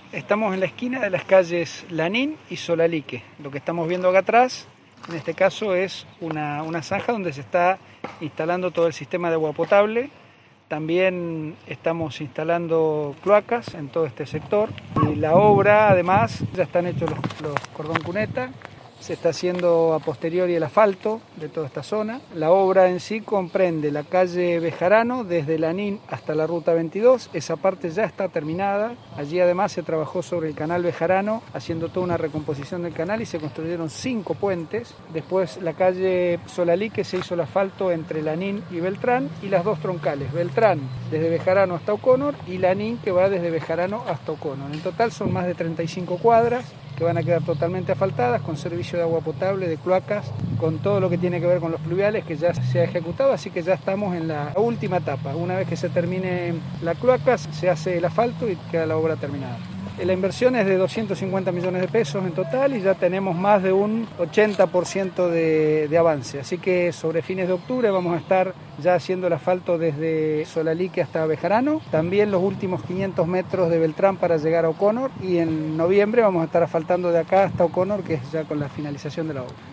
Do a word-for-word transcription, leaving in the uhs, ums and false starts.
Estamos en la esquina de las calles Lanín y Solalique. Lo que estamos viendo acá atrás, en este caso, es una, una zanja donde se está instalando todo el sistema de agua potable. También estamos instalando cloacas en todo este sector. Y la obra, además, ya están hechos los, los cordón cuneta. Se está haciendo a posteriori el asfalto de toda esta zona. La obra en sí comprende la calle Bejarano desde Lanín hasta la ruta veintidós. Esa parte ya está terminada. Allí además se trabajó sobre el canal Bejarano, haciendo toda una recomposición del canal y se construyeron cinco puentes. Después la calle Solalique se hizo el asfalto entre Lanín y Beltrán y las dos troncales. Beltrán desde Bejarano hasta O'Connor y Lanín que va desde Bejarano hasta O'Connor. En total son más de treinta y cinco cuadras que van a quedar totalmente asfaltadas, con servicio de agua potable, de cloacas, con todo lo que tiene que ver con los pluviales que ya se ha ejecutado, así que ya estamos en la última etapa. Una vez que se termine la cloacas, se hace el asfalto y queda la obra terminada. La inversión es de doscientos cincuenta millones de pesos en total y ya tenemos más de un ochenta por ciento de, de avance. Así que sobre fines de octubre vamos a estar ya haciendo el asfalto desde Solalique hasta Bejarano. También los últimos quinientos metros de Beltrán para llegar a O'Connor. Y en noviembre vamos a estar asfaltando de acá hasta O'Connor, que es ya con la finalización de la obra.